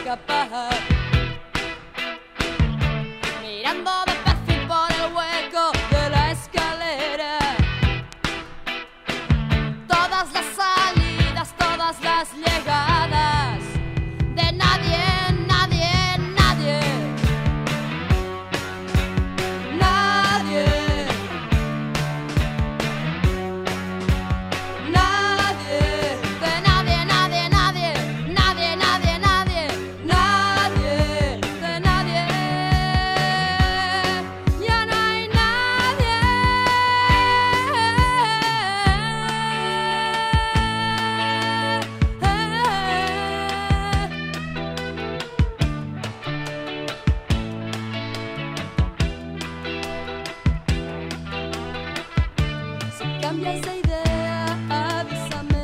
escapar. Mirando de perfil por el hueco de la escalera, todas las salidas, todas las llegadas de nadie, nadie, nadie, nadie, nadie, de nadie, nadie, nadie, nadie, nadie, nadie, nadie, de nadie, ya no hay nadie. Si cambias de idea, avísame.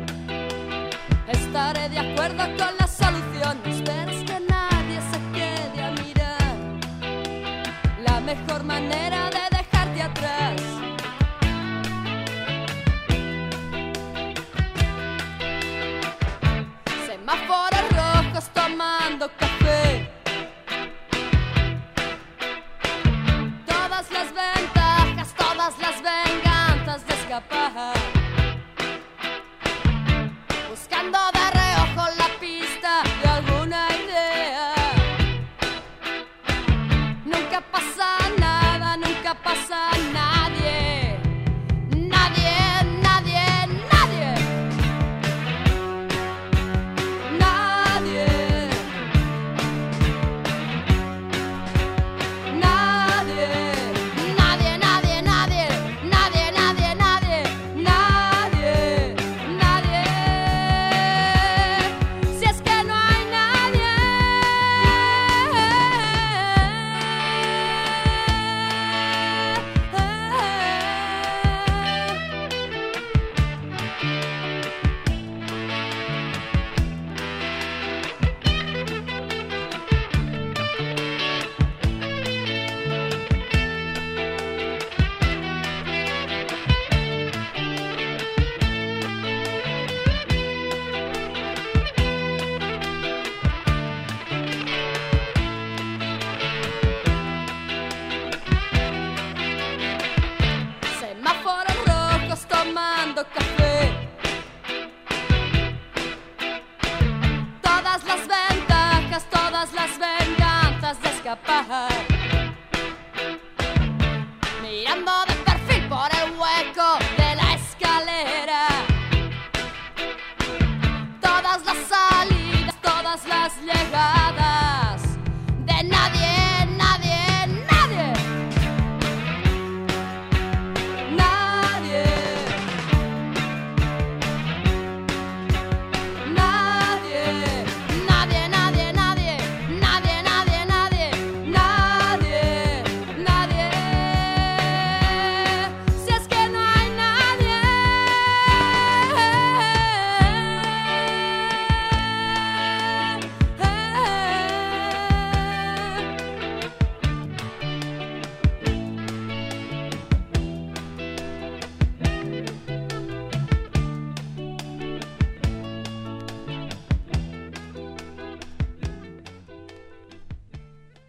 Estaré de acuerdo con las soluciones, pero es que nadie se quede a mirar la mejor manera de dejarte atrás. Semáforos rojos tomando café, todas las ventajas, todas las venganzas de escapar, buscando de reojo la pista de alguna idea. Nunca pasa nada, nunca pasa nadie, nadie, nadie, nadie, nadie, nadie, nadie, nadie, nadie, nadie, nadie, nadie, nadie, nadie. Si es que no hay nadie. Semáforos rojos tomando café, todas las ventajas, todas las venganzas de escapar.